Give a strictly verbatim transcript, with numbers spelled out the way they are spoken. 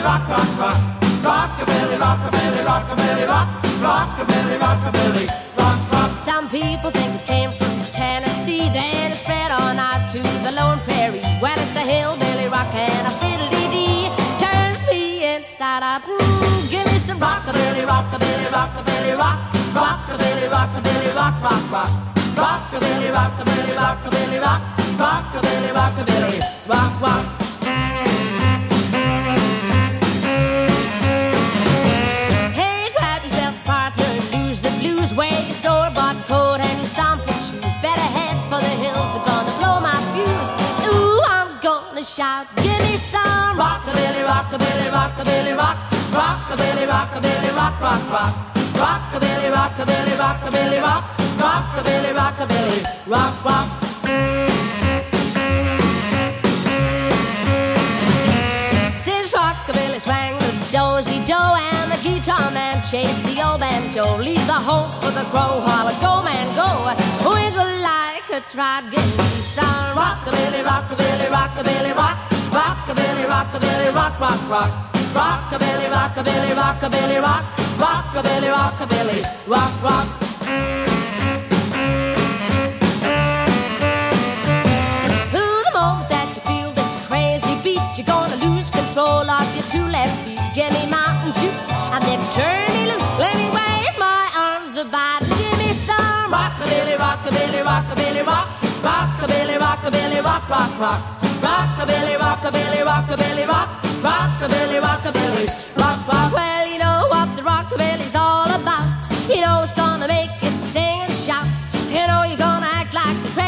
rock, rock, rock. Rockabilly, rockabilly, rockabilly, rock. Rockabilly, rockabilly, rock, rock. Some people think it came from Tennessee, then it spread on out to the lone prairie. When it's a hillbilly rock and a fiddle-dee-dee, turns me inside out. Mm, give me some rockabilly, rockabilly, rockabilly, rock. Rockabilly, rockabilly, rock, rock, rock. Rockabilly, rockabilly, rockabilly, rock. Rockabilly, rockabilly, rock, rock. Hey, grab yourself a partner and lose the blues. Wear your store-bought coat and your stomping shoes. Better head for the hills, are gonna blow my fuse. Ooh, I'm gonna shout, give me some rockabilly, rockabilly, rockabilly, rock. Rockabilly, rockabilly, rock, rock, rock. Rockabilly, rockabilly, rockabilly, rock. Rockabilly, rockabilly, rock, rock. Since rockabilly swang the dozy-do and the guitar man chased the old banjo, leave the home for the crow while a go man go. Wiggle like a trot, give me some rockabilly, rockabilly, rockabilly, rock. Rockabilly, rockabilly, rock, rock, rock. Rockabilly, rockabilly, rockabilly, rock. Rockabilly, rockabilly, rock, rock. Who the moment that you feel this crazy beat, you're gonna lose control of your two left feet. Give me mountain juice and then turn me loose. Let me wave my arms about. Give me some rockabilly, rockabilly, rockabilly, rock. Rockabilly, rockabilly, rock, rock, rock. Rockabilly, rockabilly, rockabilly, rock. Rockabilly, rockabilly, rock, rock. Well, you know what the rockabilly's all about. You know it's gonna make you sing and shout. You know you're gonna act like the